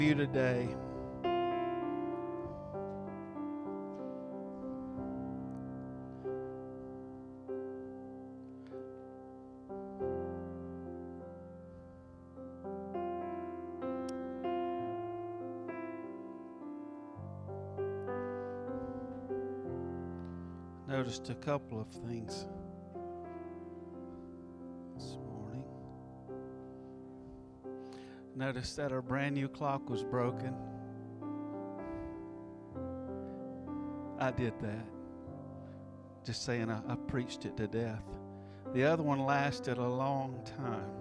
You today. Noticed a couple of things this morning. Noticed that our brand new clock was broken. I did that. Just saying, I preached it to death. The other one lasted a long time.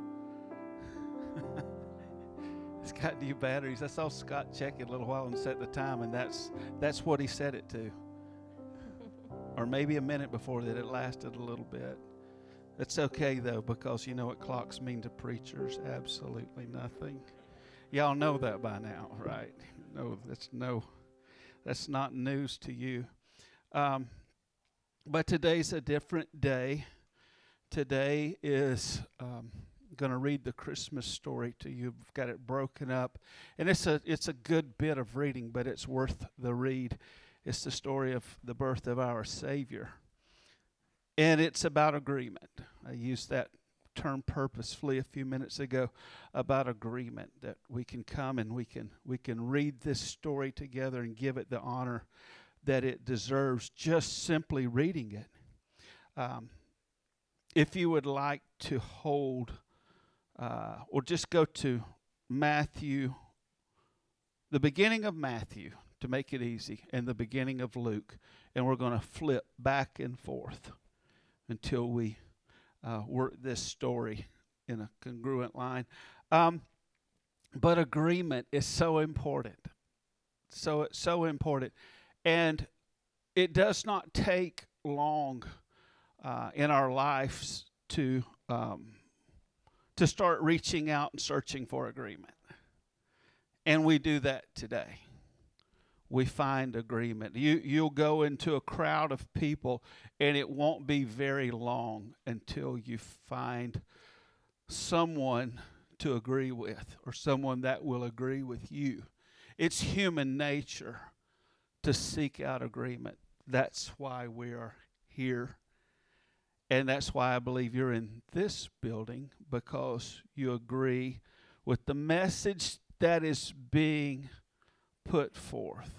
It's got new batteries. I saw Scott check it a little while and set the time, and that's what he set it to. Or maybe a minute before that, it lasted a little bit. It's okay, though, because you know what clocks mean to preachers? Absolutely nothing. Y'all know that by now, right? No, that's not news to you. But today's a different day. Today is going to read the Christmas story to you. We've got it broken up, and it's a good bit of reading, but it's worth the read. It's the story of the birth of our Savior. And it's about agreement. I used that term purposefully a few minutes ago about agreement, that we can come and we can read this story together and give it the honor that it deserves just simply reading it. If you would like to hold or just go to Matthew, the beginning of Matthew, to make it easy, and the beginning of Luke, and we're going to flip back and forth until we work this story in a congruent line. But agreement is so important. So important. And it does not take long in our lives to start reaching out and searching for agreement. And we do that today. We find agreement. You'll go into a crowd of people, and it won't be very long until you find someone to agree with, or someone that will agree with you. It's human nature to seek out agreement. That's why we are here. And that's why I believe you're in this building, because you agree with the message that is being put forth.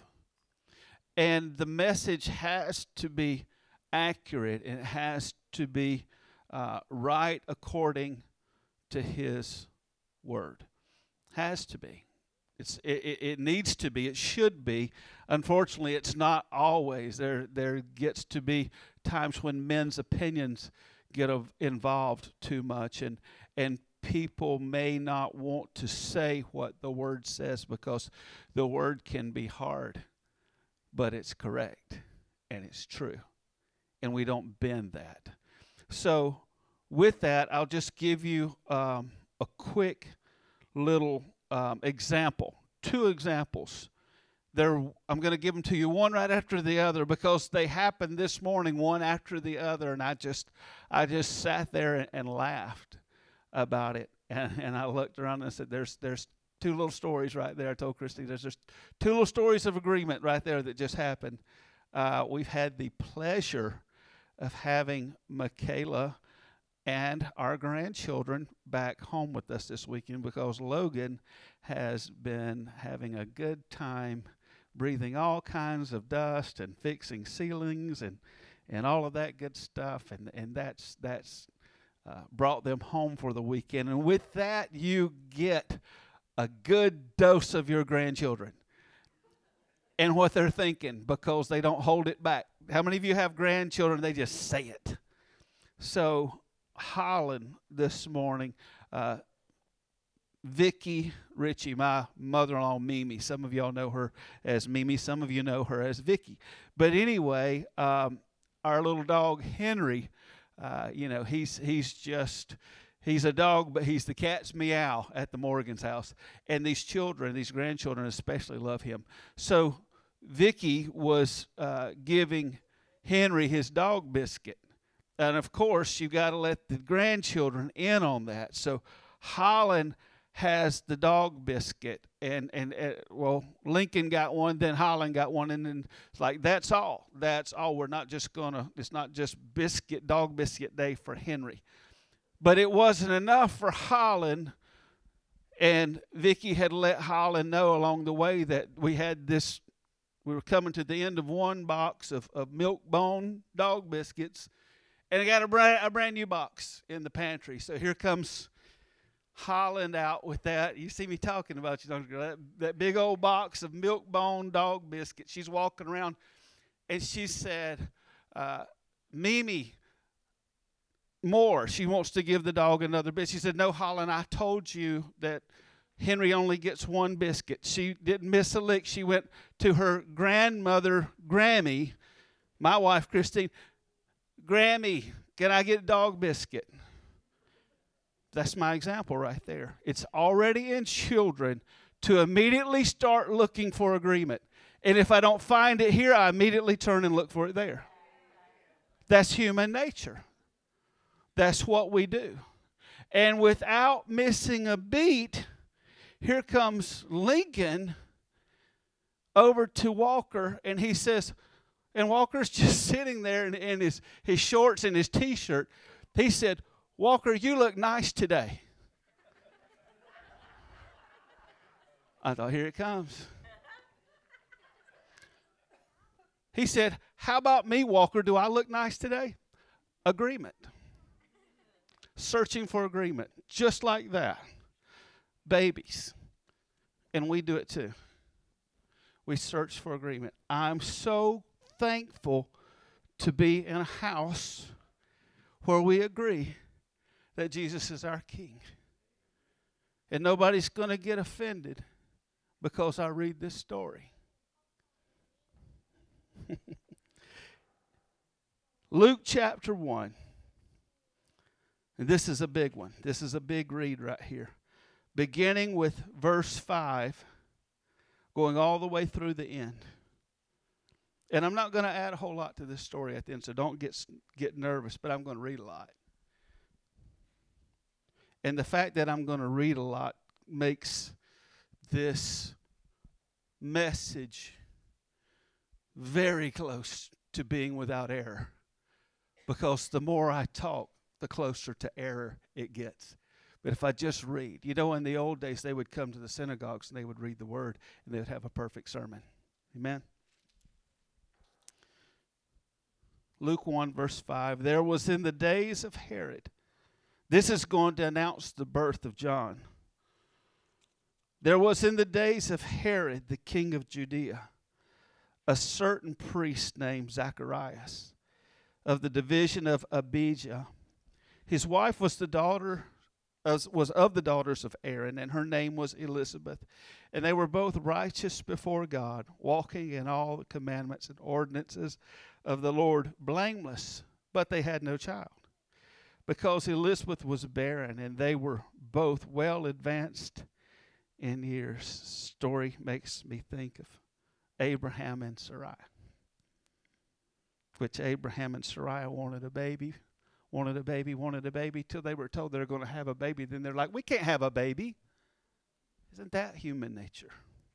And the message has to be accurate, and it has to be right according to His Word. Has to be. It needs to be. It should be. Unfortunately, it's not always. There gets to be times when men's opinions get involved too much, and people may not want to say what the Word says, because the Word can be hard, but it's correct and it's true, and we don't bend that. So with that, I'll just give you a quick little example, 2 examples. I'm going to give them to you one right after the other, because they happened this morning, one after the other, and I just sat there and laughed about it, and I looked around and I said, there's 2 little stories right there. I told Christy, there's just 2 little stories of agreement right there that just happened. We've had the pleasure of having Michaela and our grandchildren back home with us this weekend, because Logan has been having a good time breathing all kinds of dust and fixing ceilings and all of that good stuff, and that's brought them home for the weekend. And with that, you get a good dose of your grandchildren and what they're thinking, because they don't hold it back. How many of you have grandchildren? They just say it. So Holland this morning, Vicki Ritchie, my mother-in-law Mimi. Some of y'all know her as Mimi. Some of you know her as Vicki. But anyway, our little dog Henry, he's a dog, but he's the cat's meow at the Morgan's house. And these grandchildren especially love him. So Vicki was giving Henry his dog biscuit. And of course, you got to let the grandchildren in on that. So Holland has the dog biscuit, and well, Lincoln got one, then Holland got one, and then it's like that's all. We're not just gonna. It's not just dog biscuit day for Henry, but it wasn't enough for Holland. And Vicky had let Holland know along the way that we had this. We were coming to the end of one box of Milk-Bone dog biscuits, and I got a brand new box in the pantry. So here comes Holland out with that. You see me talking about that big old box of Milk-Bone dog biscuits. She's walking around, and she said, Mimi, more. She wants to give the dog another biscuit. She said, no, Holland, I told you that Henry only gets one biscuit. She didn't miss a lick. She went to her grandmother, Grammy, my wife, Christine. Grammy, can I get a dog biscuit? That's my example right there. It's already in children to immediately start looking for agreement. And if I don't find it here, I immediately turn and look for it there. That's human nature. That's what we do. And without missing a beat, here comes Lincoln over to Walker, and he says, and Walker's just sitting there in his shorts and his T-shirt. He said, Walker, you look nice today. I thought, here it comes. He said, how about me, Walker? Do I look nice today? Agreement. Searching for agreement. Just like that. Babies. And we do it too. We search for agreement. I'm so thankful to be in a house where we agree that Jesus is our King. And nobody's going to get offended because I read this story. Luke chapter 1. And this is a big one. This is a big read right here. Beginning with verse 5, going all the way through the end. And I'm not going to add a whole lot to this story at the end, so don't get nervous, but I'm going to read a lot. And the fact that I'm going to read a lot makes this message very close to being without error. Because the more I talk, the closer to error it gets. But if I just read, in the old days, they would come to the synagogues and they would read the word and they would have a perfect sermon. Amen? Luke 1, verse 5. There was in the days of Herod. This is going to announce the birth of John. There was in the days of Herod, the king of Judea, a certain priest named Zacharias of the division of Abijah. His wife was of the daughters of Aaron, and her name was Elizabeth. And they were both righteous before God, walking in all the commandments and ordinances of the Lord, blameless. But they had no child, because Elizabeth was barren, and they were both well advanced in years. Story makes me think of Abraham and Sarai, which Abraham and Sarai wanted a baby, till they were told they're going to have a baby. Then they're like, we can't have a baby. Isn't that human nature?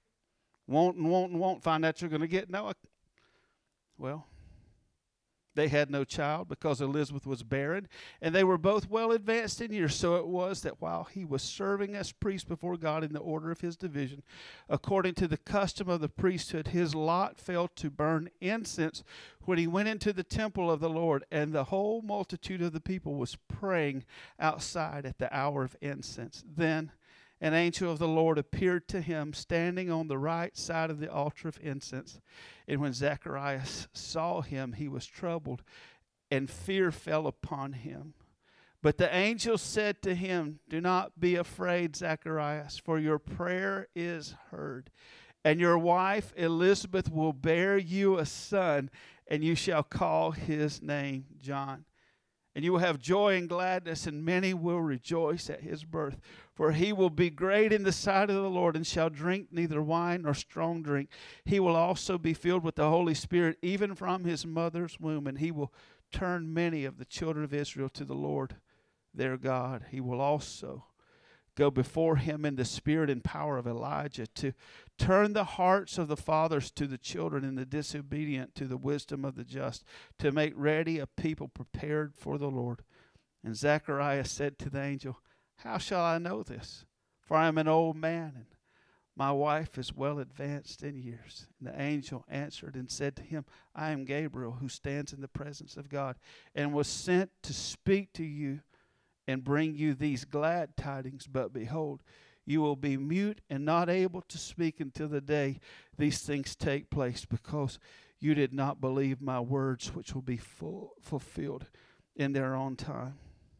Want, find out you're going to get no. Well, they had no child because Elizabeth was barren, and they were both well advanced in years. So it was that while he was serving as priest before God in the order of his division, according to the custom of the priesthood, his lot fell to burn incense when he went into the temple of the Lord, and the whole multitude of the people was praying outside at the hour of incense. Then an angel of the Lord appeared to him, standing on the right side of the altar of incense. And when Zacharias saw him, he was troubled, and fear fell upon him. But the angel said to him, do not be afraid, Zacharias, for your prayer is heard. And your wife Elizabeth will bear you a son, and you shall call his name John. And you will have joy and gladness, and many will rejoice at his birth. For he will be great in the sight of the Lord, and shall drink neither wine nor strong drink. He will also be filled with the Holy Spirit, even from his mother's womb. And he will turn many of the children of Israel to the Lord their God. He will also go before him in the spirit and power of Elijah, to turn the hearts of the fathers to the children and the disobedient to the wisdom of the just, to make ready a people prepared for the Lord. And Zacharias said to the angel, How shall I know this? For I am an old man, and my wife is well advanced in years. And the angel answered and said to him, I am Gabriel, who stands in the presence of God, and was sent to speak to you and bring you these glad tidings. But behold, you will be mute and not able to speak until the day these things take place, because you did not believe my words, which will be fulfilled in their own time.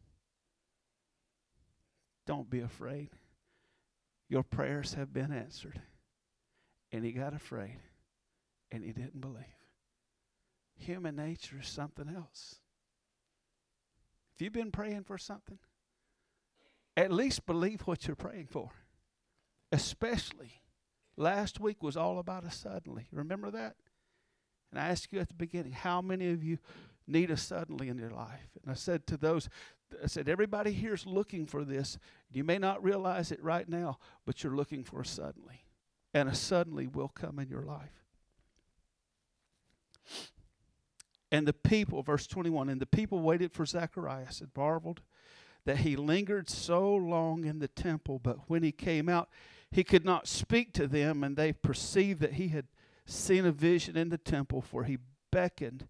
Don't be afraid. Your prayers have been answered. And he got afraid, and he didn't believe. Human nature is something else. If you've been praying for something, at least believe what you're praying for. Especially, last week was all about a suddenly. Remember that? And I asked you at the beginning, how many of you need a suddenly in your life? And I said to those, everybody here is looking for this. You may not realize it right now, but you're looking for a suddenly. And a suddenly will come in your life. And the people, verse 21, and the people waited for Zacharias and marveled that he lingered so long in the temple. But when he came out, he could not speak to them, and they perceived that he had seen a vision in the temple, for he beckoned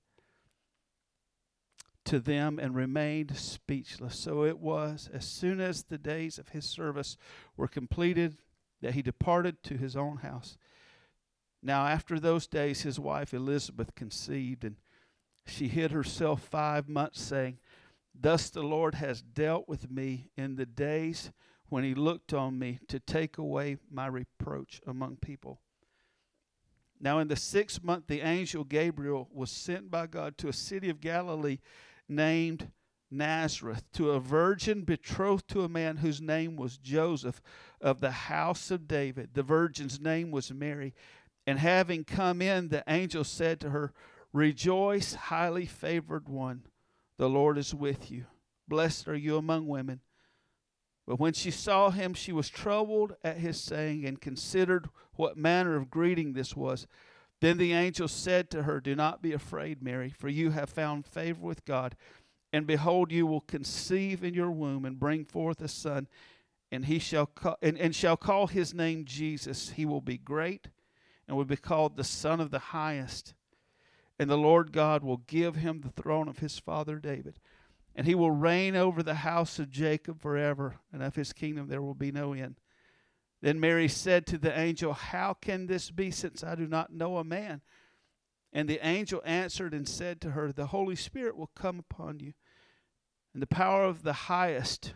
to them and remained speechless. So it was, as soon as the days of his service were completed, that he departed to his own house. Now after those days his wife Elizabeth conceived, and she hid herself 5 months, saying, Thus the Lord has dealt with me in the days when he looked on me to take away my reproach among people. Now in the 6th month the angel Gabriel was sent by God to a city of Galilee named Nazareth, to a virgin betrothed to a man whose name was Joseph, of the house of David. The virgin's name was Mary. And having come in, the angel said to her, Rejoice, highly favored one, the Lord is with you. Blessed are you among women. But when she saw him, she was troubled at his saying, and considered what manner of greeting this was. Then the angel said to her, Do not be afraid, Mary, for you have found favor with God. And behold, you will conceive in your womb and bring forth a son, and he shall call his name Jesus. He will be great and will be called the Son of the Highest. And the Lord God will give him the throne of his father David. And he will reign over the house of Jacob forever, and of his kingdom there will be no end. Then Mary said to the angel, How can this be, since I do not know a man? And the angel answered and said to her, The Holy Spirit will come upon you, and the power of the Highest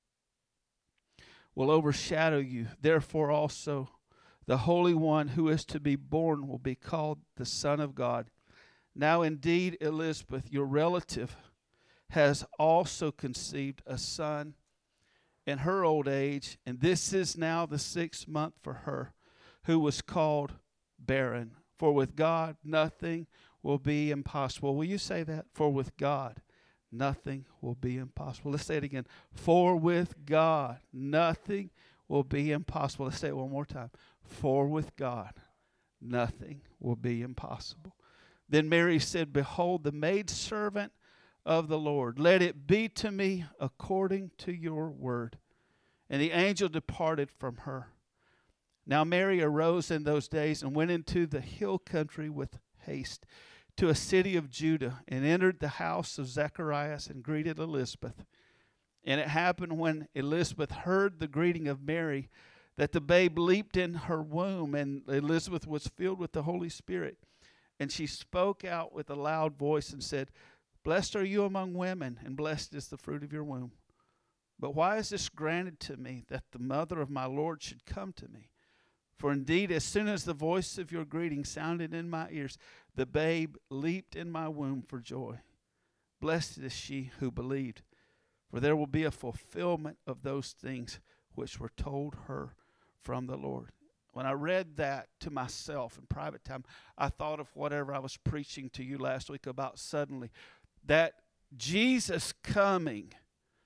will overshadow you. Therefore also the Holy One who is to be born will be called the Son of God. Now indeed Elizabeth, your relative, has also conceived a son in her old age, and this is now the 6th month for her, who was called barren. For with God nothing will be impossible. Will you say that? For with God nothing will be impossible. Let's say it again. For with God nothing will be impossible. Let's say it one more time. For with God nothing will be impossible. Then Mary said, Behold, the maidservant of the Lord. Let it be to me according to your word. And the angel departed from her. Now Mary arose in those days and went into the hill country with haste to a city of Judah, and entered the house of Zacharias and greeted Elizabeth. And it happened when Elizabeth heard the greeting of Mary that the babe leaped in her womb, and Elizabeth was filled with the Holy Spirit. And she spoke out with a loud voice and said, Blessed are you among women, and blessed is the fruit of your womb. But why is this granted to me, that the mother of my Lord should come to me? For indeed, as soon as the voice of your greeting sounded in my ears, the babe leaped in my womb for joy. Blessed is she who believed, for there will be a fulfillment of those things which were told her from the Lord. When I read that to myself in private time, I thought of whatever I was preaching to you last week about suddenly. That Jesus coming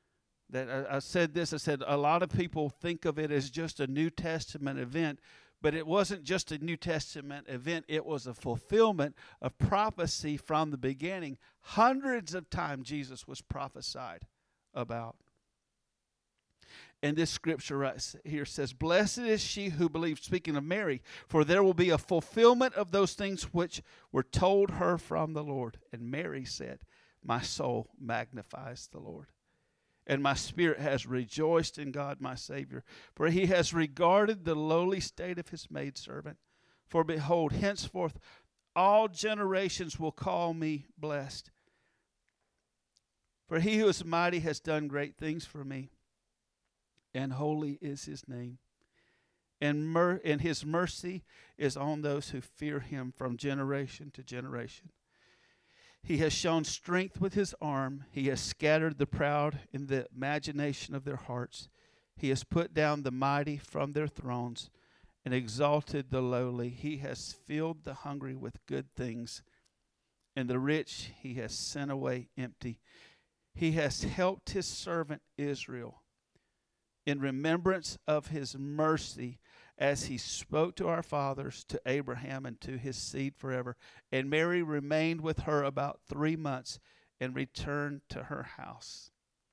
That I said this, I said a lot of people think of it as just a New Testament event, but it wasn't just a New Testament event. It was a fulfillment of prophecy from the beginning. Hundreds of times Jesus was prophesied about. And this scripture right here says, "Blessed is she who believes," speaking of Mary, "for there will be a fulfillment of those things which were told her from the Lord." And Mary said, "My soul magnifies the Lord, and my spirit has rejoiced in God my Savior, for he has regarded the lowly state of his maidservant. For behold, henceforth all generations will call me blessed. For he who is mighty has done great things for me, and holy is his name. And his mercy is on those who fear him from generation to generation. He has shown strength with his arm. He has scattered the proud in the imagination of their hearts. He has put down the mighty from their thrones and exalted the lowly. He has filled the hungry with good things, and the rich he has sent away empty. He has helped his servant Israel in remembrance of his mercy, as he spoke to our fathers, to Abraham, and to his seed forever. And Mary remained with her about 3 months and returned to her house.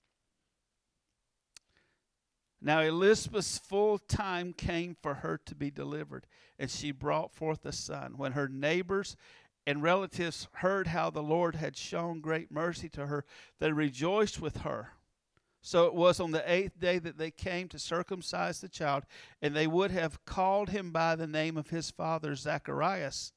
Now Elizabeth's full time came for her to be delivered, and she brought forth a son. When her neighbors and relatives heard how the Lord had shown great mercy to her, they rejoiced with her. So it was on the 8th day that they came to circumcise the child, and they would have called him by the name of his father, Zacharias.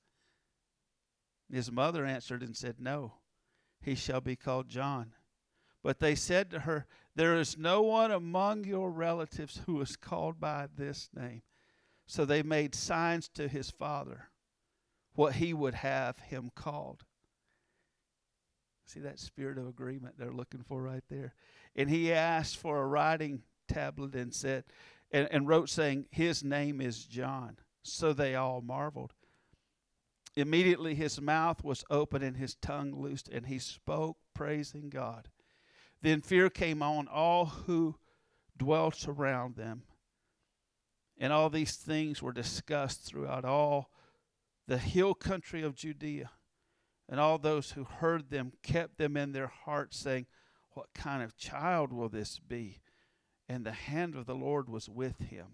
His mother answered and said, "No, he shall be called John." But they said to her, "There is no one among your relatives who is called by this name." So they made signs to his father what he would have him called. See that spirit of agreement they're looking for right there. And he asked for a writing tablet and said, and wrote, saying, "His name is John." So they all marveled. Immediately his mouth was open and his tongue loosed, and he spoke, praising God. Then fear came on all who dwelt around them. And all these things were discussed throughout all the hill country of Judea. And all those who heard them kept them in their hearts, saying, "What kind of child will this be?" And the hand of the Lord was with him.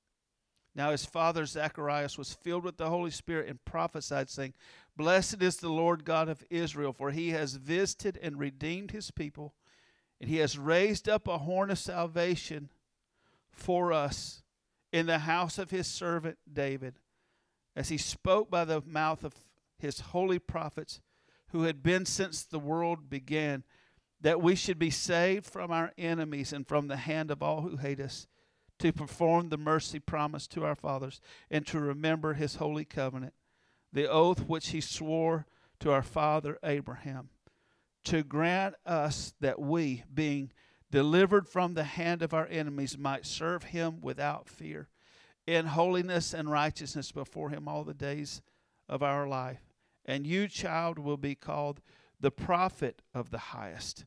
Now his father Zacharias was filled with the Holy Spirit and prophesied, saying, "Blessed is the Lord God of Israel, for he has visited and redeemed his people, and he has raised up a horn of salvation for us in the house of his servant David, as he spoke by the mouth of his holy prophets, who had been since the world began, that we should be saved from our enemies and from the hand of all who hate us, to perform the mercy promised to our fathers, and to remember his holy covenant, the oath which he swore to our father Abraham, to grant us that we, being delivered from the hand of our enemies, might serve him without fear, in holiness and righteousness before him all the days of our life. And you, child, will be called the prophet of the highest.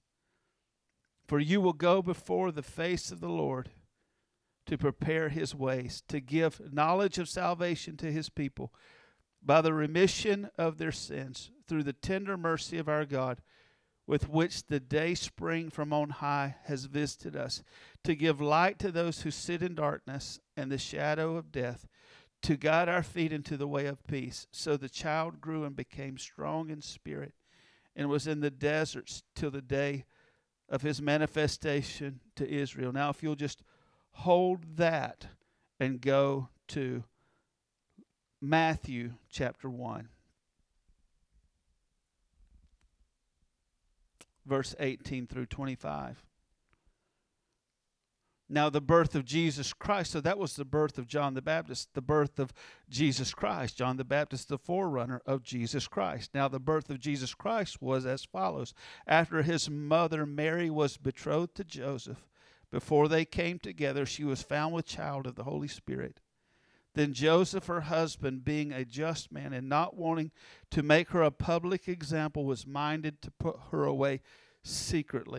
For you will go before the face of the Lord to prepare his ways, to give knowledge of salvation to his people by the remission of their sins, through the tender mercy of our God, with which the day spring from on high has visited us, to give light to those who sit in darkness and the shadow of death, to guide our feet into the way of peace. So the child grew and became strong in spirit, and was in the deserts till the day of his manifestation to Israel. Now, if you'll just hold that and go to Matthew chapter 1, verse 18 through 25. Now the birth of Jesus Christ, so that was the birth of John the Baptist, the birth of Jesus Christ. John the Baptist, the forerunner of Jesus Christ. Now the birth of Jesus Christ was as follows. After his mother Mary was betrothed to Joseph, before they came together, she was found with child of the Holy Spirit. Then Joseph, her husband, being a just man and not wanting to make her a public example, was minded to put her away secretly.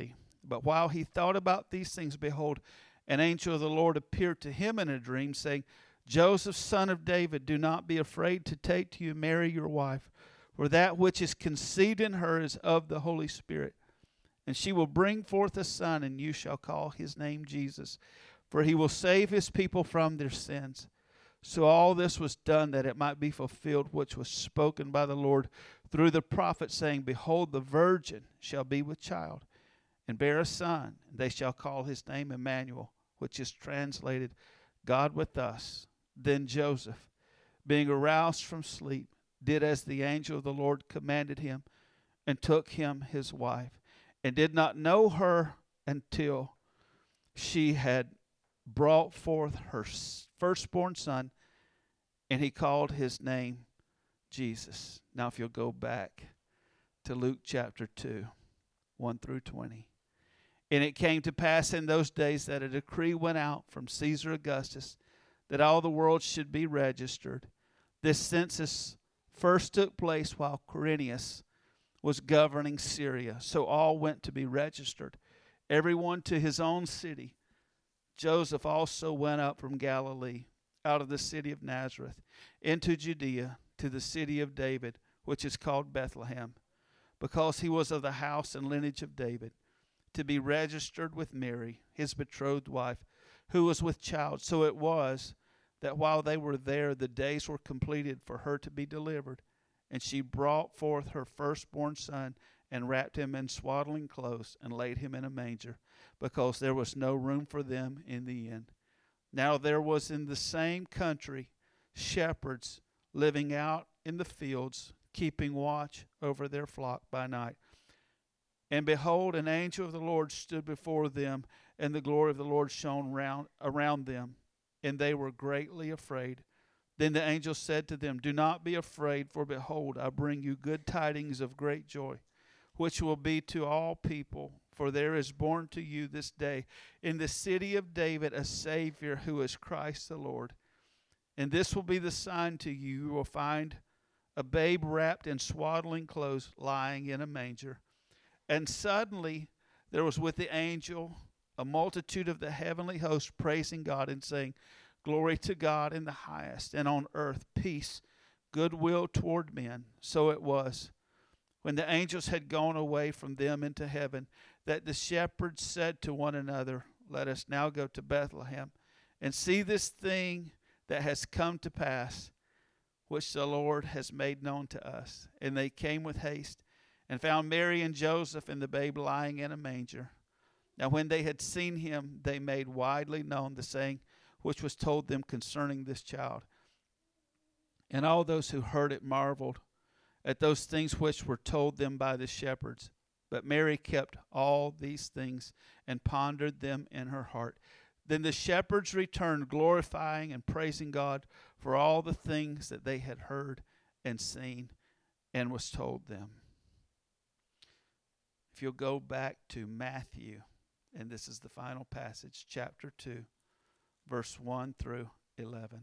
But while he thought about these things, behold, an angel of the Lord appeared to him in a dream, saying, Joseph, son of David, do not be afraid to take to you Mary your wife, for that which is conceived in her is of the Holy Spirit. And she will bring forth a son, and you shall call his name Jesus, for he will save his people from their sins. So all this was done that it might be fulfilled, which was spoken by the Lord through the prophet, saying, Behold, the virgin shall be with child, and bear a son, and they shall call his name Emmanuel, which is translated, God with us. Then Joseph, being aroused from sleep, did as the angel of the Lord commanded him, and took him his wife, and did not know her until she had brought forth her firstborn son, and he called his name Jesus. Now if you'll go back to Luke chapter 2, 1 through 20. And it came to pass in those days that a decree went out from Caesar Augustus that all the world should be registered. This census first took place while Quirinius was governing Syria. So all went to be registered, everyone to his own city. Joseph also went up from Galilee, out of the city of Nazareth, into Judea, to the city of David, which is called Bethlehem, because he was of the house and lineage of David, to be registered with Mary, his betrothed wife, who was with child. So it was that while they were there, the days were completed for her to be delivered. And she brought forth her firstborn son, and wrapped him in swaddling clothes, and laid him in a manger, because there was no room for them in the inn. Now there was in the same country shepherds living out in the fields, keeping watch over their flock by night. And behold, an angel of the Lord stood before them, and the glory of the Lord shone around them, and they were greatly afraid. Then the angel said to them, Do not be afraid, for behold, I bring you good tidings of great joy, which will be to all people. For there is born to you this day in the city of David a Savior, who is Christ the Lord. And this will be the sign to you. You will find a babe wrapped in swaddling clothes, lying in a manger. And suddenly there was with the angel a multitude of the heavenly host, praising God and saying, Glory to God in the highest, and on earth peace, goodwill toward men. So it was, when the angels had gone away from them into heaven, that the shepherds said to one another, Let us now go to Bethlehem, and see this thing that has come to pass, which the Lord has made known to us. And they came with haste, and found Mary and Joseph and the babe lying in a manger. Now when they had seen him, they made widely known the saying which was told them concerning this child. And all those who heard it marveled at those things which were told them by the shepherds. But Mary kept all these things and pondered them in her heart. Then the shepherds returned, glorifying and praising God for all the things that they had heard and seen and was told them. If you'll go back to Matthew, and this is the final passage, chapter 2, verse 1 through 11.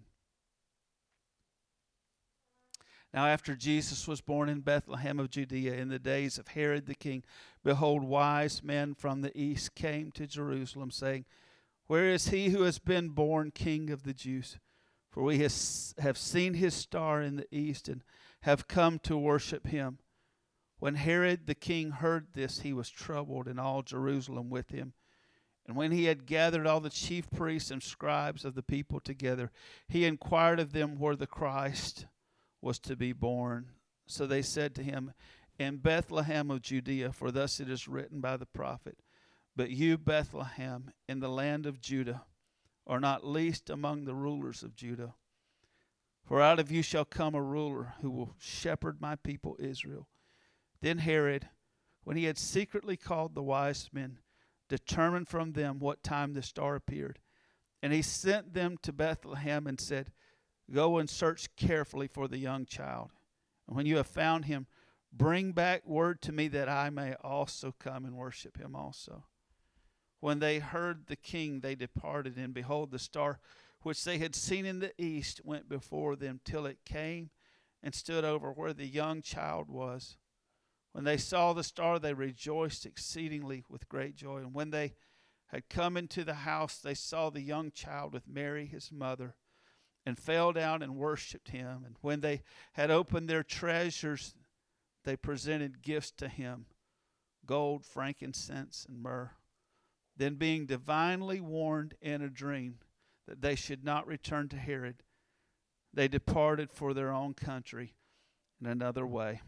Now after Jesus was born in Bethlehem of Judea in the days of Herod the king, behold, wise men from the east came to Jerusalem, saying, Where is he who has been born King of the Jews? For we have seen his star in the east, and have come to worship him. When Herod the king heard this, he was troubled, and all Jerusalem with him. And when he had gathered all the chief priests and scribes of the people together, he inquired of them where the Christ was to be born. So they said to him, In Bethlehem of Judea, for thus it is written by the prophet, But you, Bethlehem, in the land of Judah, are not least among the rulers of Judah. For out of you shall come a ruler who will shepherd my people Israel. Then Herod, when he had secretly called the wise men, determined from them what time the star appeared. And he sent them to Bethlehem and said, Go and search carefully for the young child. And when you have found him, bring back word to me that I may also come and worship him also. When they heard the king, they departed, and behold, the star which they had seen in the east went before them till it came and stood over where the young child was. When they saw the star, they rejoiced exceedingly with great joy. And when they had come into the house, they saw the young child with Mary, his mother, and fell down and worshipped him. And when they had opened their treasures, they presented gifts to him, gold, frankincense, and myrrh. Then, being divinely warned in a dream that they should not return to Herod, they departed for their own country in another way.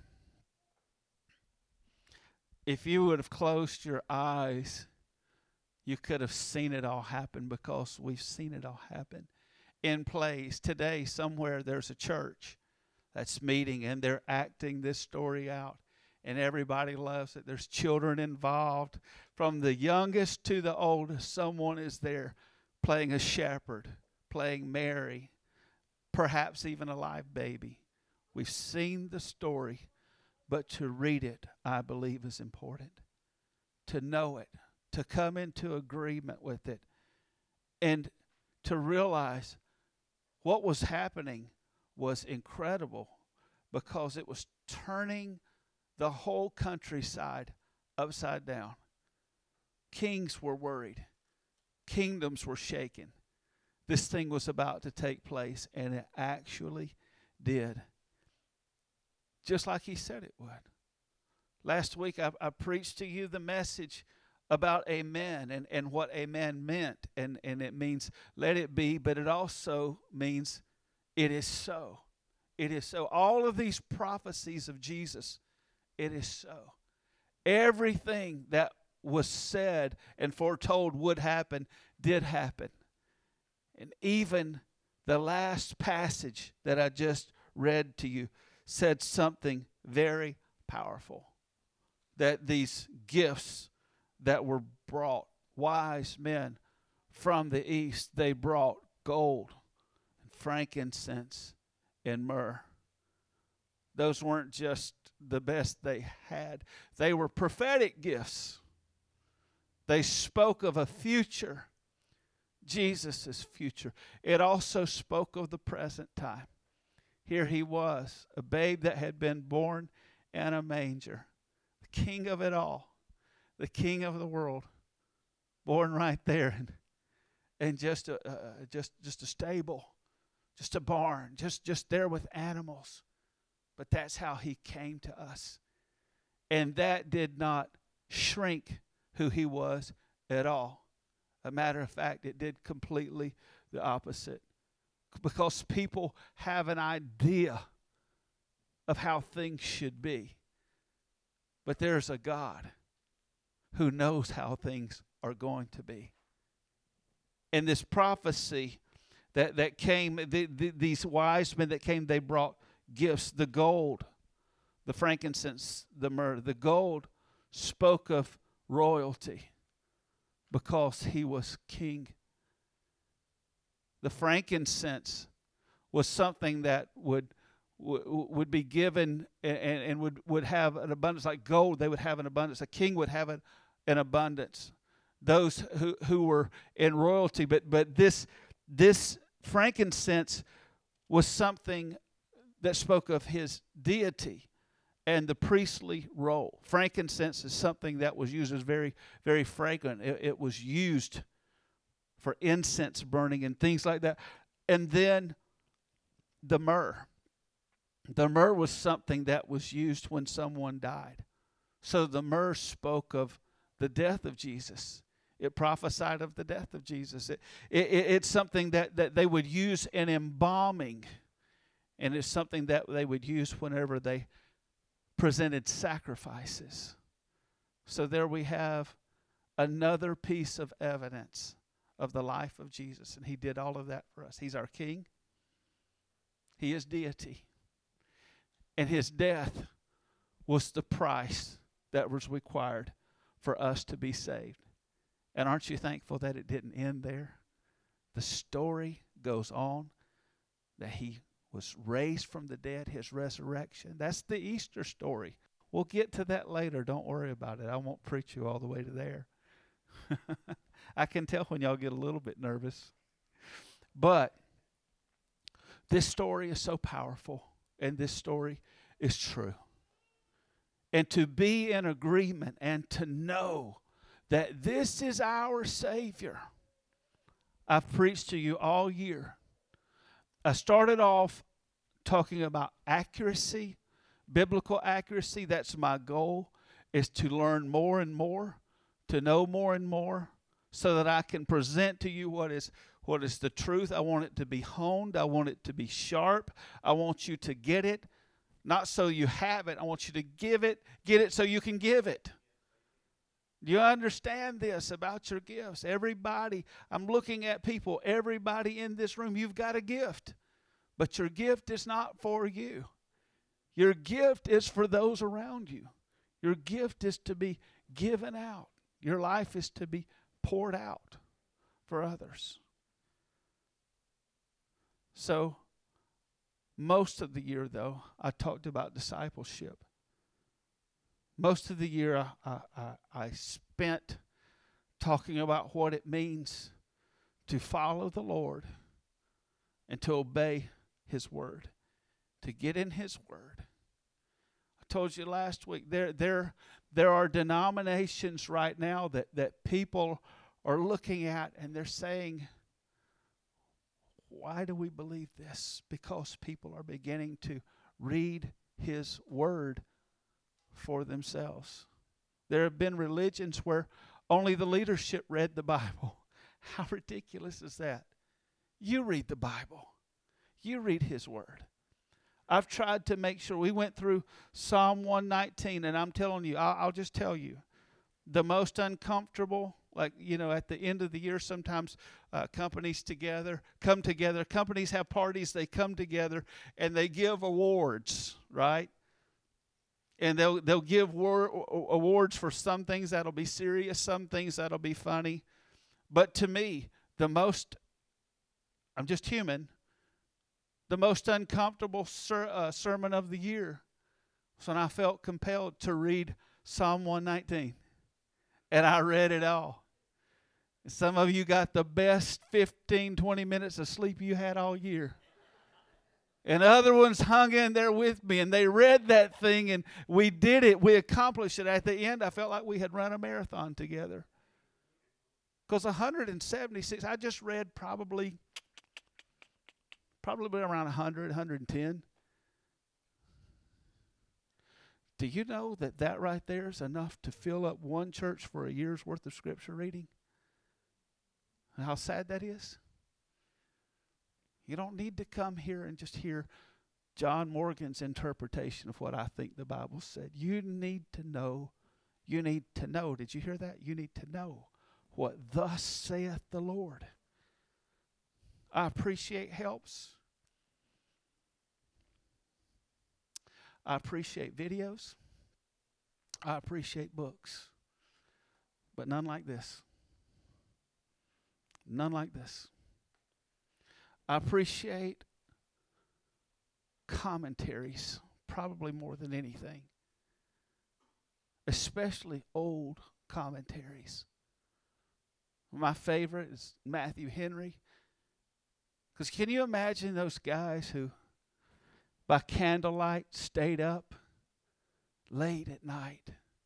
If you would have closed your eyes, you could have seen it all happen, because we've seen it all happen in plays. Today, somewhere there's a church that's meeting and they're acting this story out, and everybody loves it. There's children involved. From the youngest to the oldest, someone is there playing a shepherd, playing Mary, perhaps even a live baby. We've seen the story, but to read it, I believe, is important. To know it, to come into agreement with it, and to realize what was happening was incredible, because it was turning the whole countryside upside down. Kings were worried. Kingdoms were shaken. This thing was about to take place, and it actually did. Just like he said it would. Last week I preached to you the message about amen and what amen meant. And it means let it be, but it also means it is so. It is so. All of these prophecies of Jesus, it is so. Everything that was said and foretold would happen, did happen. And even the last passage that I just read to you said something very powerful. That these gifts that were brought, wise men from the east, they brought gold and frankincense and myrrh. Those weren't just the best they had. They were prophetic gifts. They spoke of a future, Jesus' future. It also spoke of the present time. Here he was, a babe that had been born in a manger, the king of it all, the king of the world, born right there, and just a stable, just a barn, just there with animals. But that's how he came to us. And that did not shrink who he was at all. A matter of fact, it did completely the opposite. Because people have an idea of how things should be. But there's a God who knows how things are going to be. And this prophecy that came, these wise men that came, they brought gifts, the gold, the frankincense, the myrrh. The gold spoke of royalty because he was king. The frankincense was something that would be given and would have an abundance, like gold. They would have an abundance. A king would have an abundance. Those who were in royalty, but this frankincense was something that spoke of his deity and the priestly role. Frankincense is something that was used as very, very fragrant. It was used for incense burning and things like that. And then the myrrh. The myrrh was something that was used when someone died. So the myrrh spoke of the death of Jesus. It prophesied of the death of Jesus. It's something that they would use in embalming. And it's something that they would use whenever they presented sacrifices. So there we have another piece of evidence of the life of Jesus. And he did all of that for us. He's our king. He is deity. And his death was the price that was required for us to be saved. And aren't you thankful that it didn't end there? The story goes on that he was raised from the dead, his resurrection. That's the Easter story. We'll get to that later. Don't worry about it. I won't preach you all the way to there. I can tell when y'all get a little bit nervous. But this story is so powerful, and this story is true. and to be in agreement and to know that this is our Savior. I've preached to you all year. I started off talking about accuracy, biblical accuracy. That's my goal, is to learn more and more, to know more and more, so that I can present to you what is the truth. I want it to be honed. I want it to be sharp. I want you to get it, not so you have it. I want you to get it so you can give it. Do you understand this about your gifts? Everybody, I'm looking at people, everybody in this room, you've got a gift. But your gift is not for you. Your gift is for those around you. Your gift is to be given out. Your life is to be poured out for others. So, most of the year, though, I talked about discipleship. Most of the year, I spent talking about what it means to follow the Lord and to obey His Word, to get in His Word. I told you last week, there are denominations right now that people are looking at and they're saying, why do we believe this? Because people are beginning to read His Word for themselves. There have been religions where only the leadership read the Bible. How ridiculous is that? You read the Bible. You read His Word. I've tried to make sure. We went through Psalm 119, and I'm telling you, I'll just tell you, the most uncomfortable, like, at the end of the year, sometimes companies come together. Companies have parties, they come together, and they give awards, right? And they'll give awards for some things that'll be serious, some things that'll be funny. But to me, I'm just human, the most uncomfortable sermon of the year was when I felt compelled to read Psalm 119. And I read it all. Some of you got the best 15, 20 minutes of sleep you had all year. And other ones hung in there with me, and they read that thing, and we did it. We accomplished it. At the end, I felt like we had run a marathon together. Because 176, I just read probably around 100, 110. Do you know that right there is enough to fill up one church for a year's worth of Scripture reading? And how sad that is? You don't need to come here and just hear John Morgan's interpretation of what I think the Bible said. You need to know. You need to know. Did you hear that? You need to know what thus saith the Lord. I appreciate helps. I appreciate videos. I appreciate books. But none like this. None like this. I appreciate commentaries probably more than anything. Especially old commentaries. My favorite is Matthew Henry. Because can you imagine those guys who by candlelight stayed up late at night,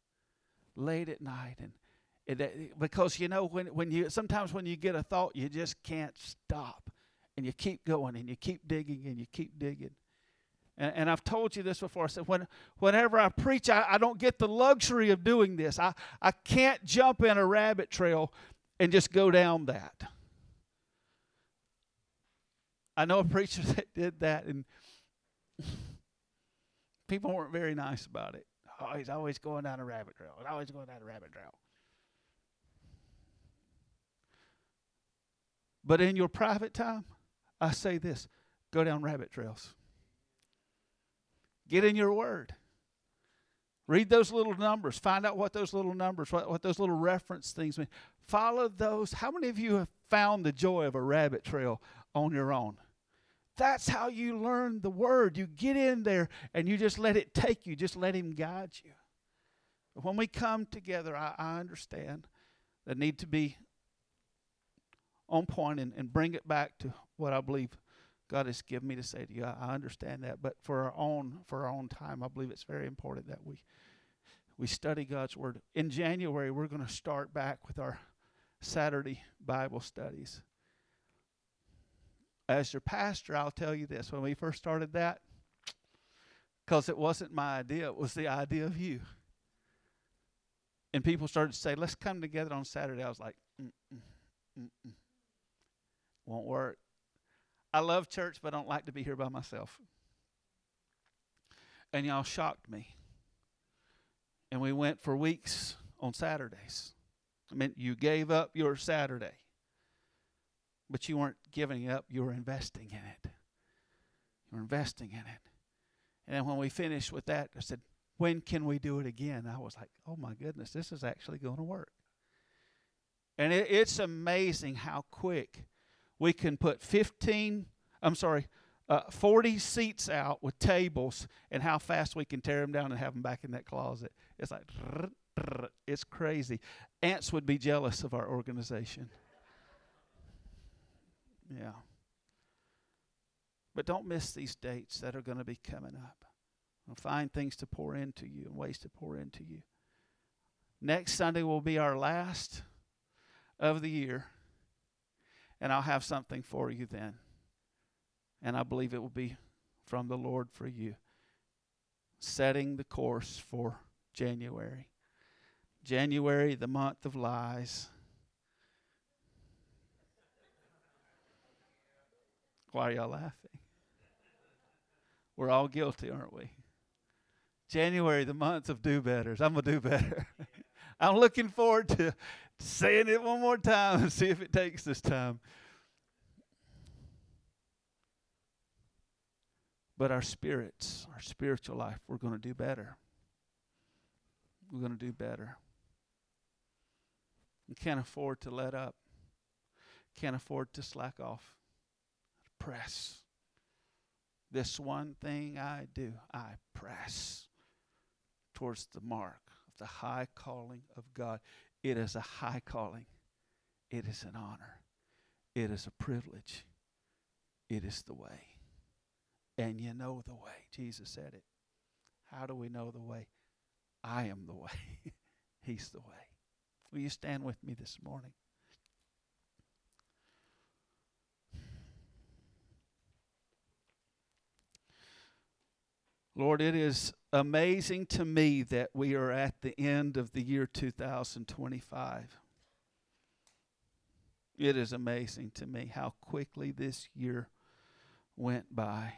and because sometimes when you get a thought, you just can't stop, and you keep going, and you keep digging, and you keep digging. And I've told you this before. I said whenever I preach, I don't get the luxury of doing this. I can't jump in a rabbit trail and just go down that. I know a preacher that did that, and people weren't very nice about it. Oh, he's always going down a rabbit trail. He's always going down a rabbit trail. But in your private time, I say this: go down rabbit trails. Get in your Word. Read those little numbers. Find out what those little numbers, what those little reference things mean. Follow those. How many of you have found the joy of a rabbit trail on your own? That's how you learn the Word. You get in there and you just let it take you. Just let Him guide you. But when we come together, I understand the need to be on point and bring it back to what I believe God has given me to say to you. I understand that. But for our own time, I believe it's very important that we We study God's Word. In January, we're going to start back with our Saturday Bible studies. As your pastor, I'll tell you this. When we first started that, because it wasn't my idea, it was the idea of you. And people started to say, let's come together on Saturday. I was like, won't work. I love church, but I don't like to be here by myself. And y'all shocked me. And we went for weeks on Saturdays. I mean, you gave up your Saturday. But you weren't giving it up. You were investing in it. You were investing in it. And then when we finished with that, I said, when can we do it again? I was like, oh my goodness, this is actually going to work. And it's amazing how quick we can put 40 seats out with tables, and how fast we can tear them down and have them back in that closet. It's like, it's crazy. Ants would be jealous of our organization. Yeah. But don't miss these dates that are going to be coming up. We'll find things to pour into you and ways to pour into you. Next Sunday will be our last of the year, and I'll have something for you then. And I believe it will be from the Lord for you. Setting the course for January. January, the month of lies. Why are y'all laughing? We're all guilty, aren't we? January, the month of do-betters. I'm going to do better. I'm looking forward to saying it one more time and see if it takes this time. But our spirits, our spiritual life, we're going to do better. We're going to do better. We can't afford to let up. Can't afford to slack off. Press. This one thing I do, I press towards the mark of the high calling of God. It is a high calling. It is an honor. It is a privilege. It is the way. And you know the way. Jesus said it. How do we know the way? I am the way. He's the way. Will you stand with me this morning? Lord, it is amazing to me that we are at the end of the year 2025. It is amazing to me how quickly this year went by.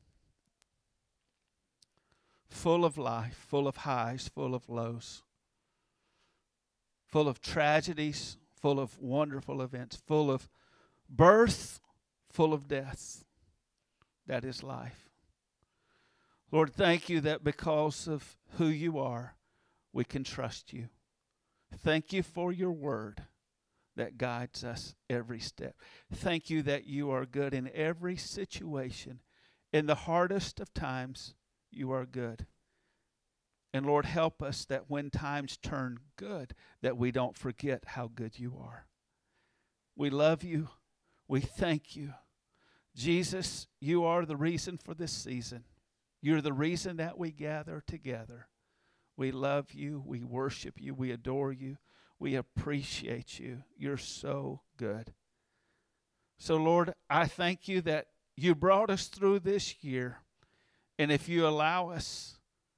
Full of life, full of highs, full of lows, full of tragedies, full of wonderful events, full of birth, full of death. That is life. Lord, thank you that because of who you are, we can trust you. Thank you for your word that guides us every step. Thank you that you are good in every situation. In the hardest of times, you are good. And Lord, help us that when times turn good, that we don't forget how good you are. We love you. We thank you. Jesus, you are the reason for this season. You're the reason that we gather together. We love you. We worship you. We adore you. We appreciate you. You're so good. So, Lord, I thank you that you brought us through this year. And if you allow us,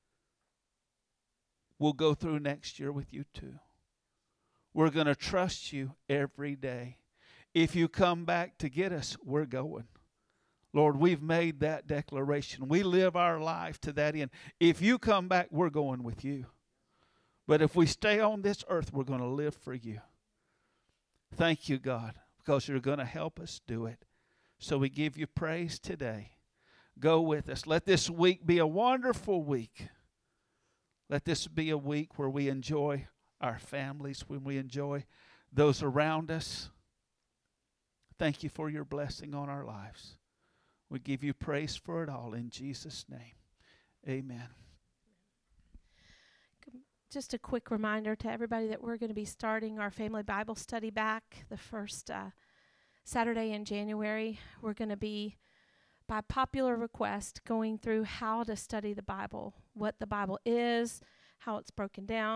we'll go through next year with you too. We're going to trust you every day. If you come back to get us, we're going. Lord, we've made that declaration. We live our life to that end. If you come back, we're going with you. But if we stay on this earth, we're going to live for you. Thank you, God, because you're going to help us do it. So we give you praise today. Go with us. Let this week be a wonderful week. Let this be a week where we enjoy our families, when we enjoy those around us. Thank you for your blessing on our lives. We give you praise for it all in Jesus' name. Amen. Just a quick reminder to everybody that we're going to be starting our family Bible study back the first Saturday in January. We're going to be, by popular request, going through how to study the Bible, what the Bible is, how it's broken down.